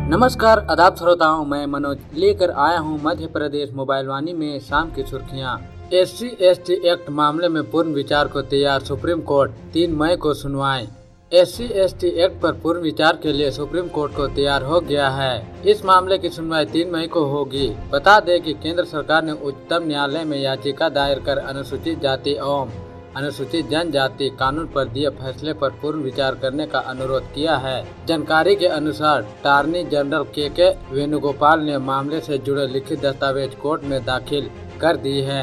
नमस्कार आदाब श्रोताओं, मैं मनोज लेकर आया हूं मध्य प्रदेश मोबाइल वाणी में शाम की सुर्खियां। SC/ST एक्ट मामले में पूर्ण विचार को तैयार सुप्रीम कोर्ट, 3 मई को सुनवाई। SC/ST एक्ट पर पूर्ण विचार के लिए सुप्रीम कोर्ट को तैयार हो गया है। इस मामले की सुनवाई 3 मई को होगी। बता दें कि केंद्र सरकार ने उच्चतम न्यायालय में याचिका दायर कर अनुसूचित जाति एवं अनुसूचित जनजाति कानून पर दिए फैसले पर पूर्ण विचार करने का अनुरोध किया है। जानकारी के अनुसार अटॉर्नी जनरल के वेणुगोपाल ने मामले से जुड़े लिखित दस्तावेज कोर्ट में दाखिल कर दी है।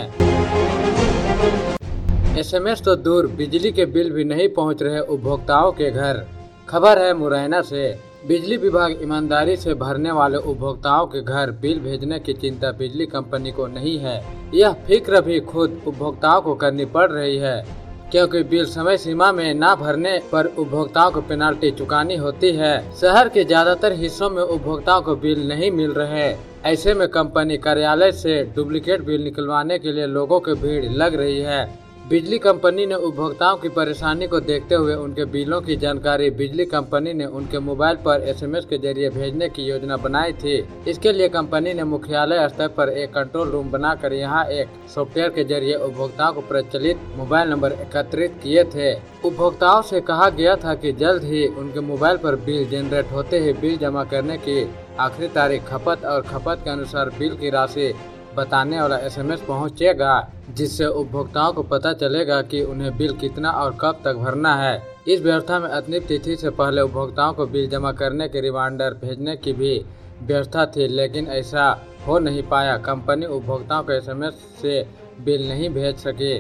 SMS तो दूर, बिजली के बिल भी नहीं पहुंच रहे उपभोक्ताओं के घर। खबर है मुरैना से। बिजली विभाग ईमानदारी से भरने वाले उपभोक्ताओं के घर बिल भेजने की चिंता बिजली कंपनी को नहीं है। यह फिक्र भी खुद उपभोक्ताओं को करनी पड़ रही है, क्योंकि बिल समय सीमा में न भरने पर उपभोक्ताओं को पेनाल्टी चुकानी होती है। शहर के ज्यादातर हिस्सों में उपभोक्ताओं को बिल नहीं मिल रहे। ऐसे में कंपनी कार्यालय से डुप्लीकेट बिल निकलवाने के लिए लोगों की भीड़ लग रही है। बिजली कंपनी ने उपभोक्ताओं की परेशानी को देखते हुए उनके बिलों की जानकारी बिजली कंपनी ने उनके मोबाइल पर SMS के जरिए भेजने की योजना बनाई थी। इसके लिए कंपनी ने मुख्यालय स्तर पर एक कंट्रोल रूम बनाकर यहां एक सॉफ्टवेयर के जरिए उपभोक्ताओं को प्रचलित मोबाइल नंबर एकत्रित किए थे। उपभोक्ताओं से कहा गया था कि जल्द ही उनके मोबाइल पर बिल जनरेट होते ही बिल जमा करने की आखिरी तारीख खपत और खपत के अनुसार बिल की राशि बताने वाला SMS पहुंचेगा, जिससे उपभोक्ताओं को पता चलेगा कि उन्हें बिल कितना और कब तक भरना है। इस व्यवस्था में अंतिम तिथि से पहले उपभोक्ताओं को बिल जमा करने के रिमाइंडर भेजने की भी व्यवस्था थी, लेकिन ऐसा हो नहीं पाया। कंपनी उपभोक्ताओं को SMS से बिल नहीं भेज सकी।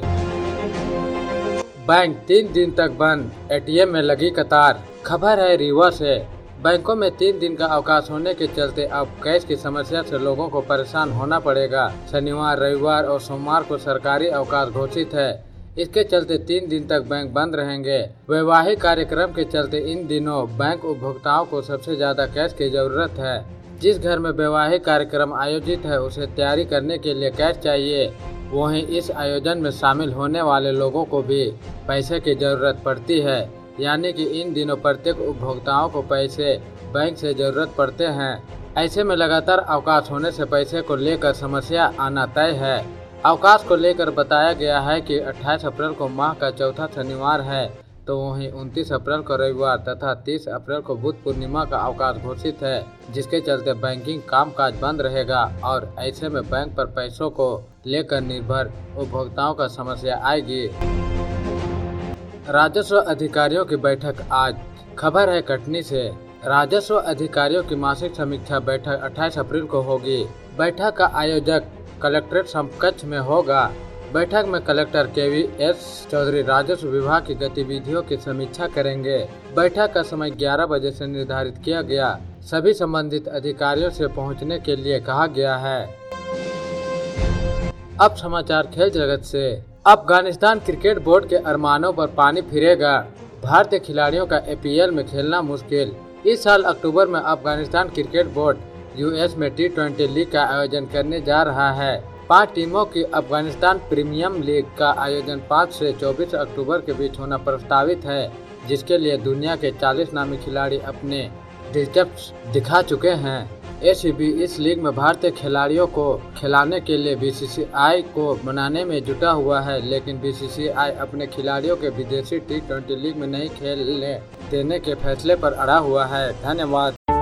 बैंक 3 दिन तक बंद, ATM में लगी कतार। खबर है रीवा से। बैंकों में 3 दिन का अवकाश होने के चलते अब कैश की समस्या से लोगों को परेशान होना पड़ेगा। शनिवार, रविवार और सोमवार को सरकारी अवकाश घोषित है। इसके चलते 3 दिन तक बैंक बंद रहेंगे। वैवाहिक कार्यक्रम के चलते इन दिनों बैंक उपभोक्ताओं को सबसे ज्यादा कैश की जरूरत है। जिस घर में वैवाहिक कार्यक्रम आयोजित है उसे तैयारी करने के लिए कैश चाहिए। वहीं इस आयोजन में शामिल होने वाले लोगों को भी पैसे की जरूरत पड़ती है, यानी कि इन दिनों प्रत्येक उपभोक्ताओं को पैसे बैंक से जरूरत पड़ते हैं। ऐसे में लगातार अवकाश होने से पैसे को लेकर समस्या आना तय है। अवकाश को लेकर बताया गया है कि 28 अप्रैल को माह का चौथा शनिवार है, तो वहीं 29 अप्रैल को रविवार तथा 30 अप्रैल को बुध पूर्णिमा का अवकाश घोषित है, जिसके चलते बैंकिंग कामकाज बंद रहेगा और ऐसे में बैंक पर पैसों को लेकर निर्भर उपभोक्ताओं का समस्या आएगी। राजस्व अधिकारियों की बैठक आज। खबर है कटनी से। राजस्व अधिकारियों की मासिक समीक्षा बैठक 28 अप्रैल को होगी। बैठक का आयोजक कलेक्ट्रेट समकक्ष में होगा। बैठक में कलेक्टर KVS चौधरी राजस्व विभाग की गतिविधियों की समीक्षा करेंगे। बैठक का समय 11 बजे से निर्धारित किया गया। सभी संबंधित अधिकारियों से पहुंचने के लिए कहा गया है। अब समाचार खेल जगत से। अफगानिस्तान क्रिकेट बोर्ड के अरमानों पर पानी फिरेगा। भारतीय खिलाड़ियों का APL में खेलना मुश्किल। इस साल अक्टूबर में अफगानिस्तान क्रिकेट बोर्ड US में T20 लीग का आयोजन करने जा रहा है। 5 टीमों की अफगानिस्तान प्रीमियम लीग का आयोजन 5 से 24 अक्टूबर के बीच होना प्रस्तावित है, जिसके लिए दुनिया के 40 नामी खिलाड़ी अपने दिलचस्पी दिखा चुके हैं। ACB इस लीग में भारतीय खिलाड़ियों को खिलाने के लिए BCCI को बनाने में जुटा हुआ है, लेकिन BCCI अपने खिलाड़ियों के विदेशी T20 लीग में नहीं खेलने देने के फैसले पर अड़ा हुआ है। धन्यवाद।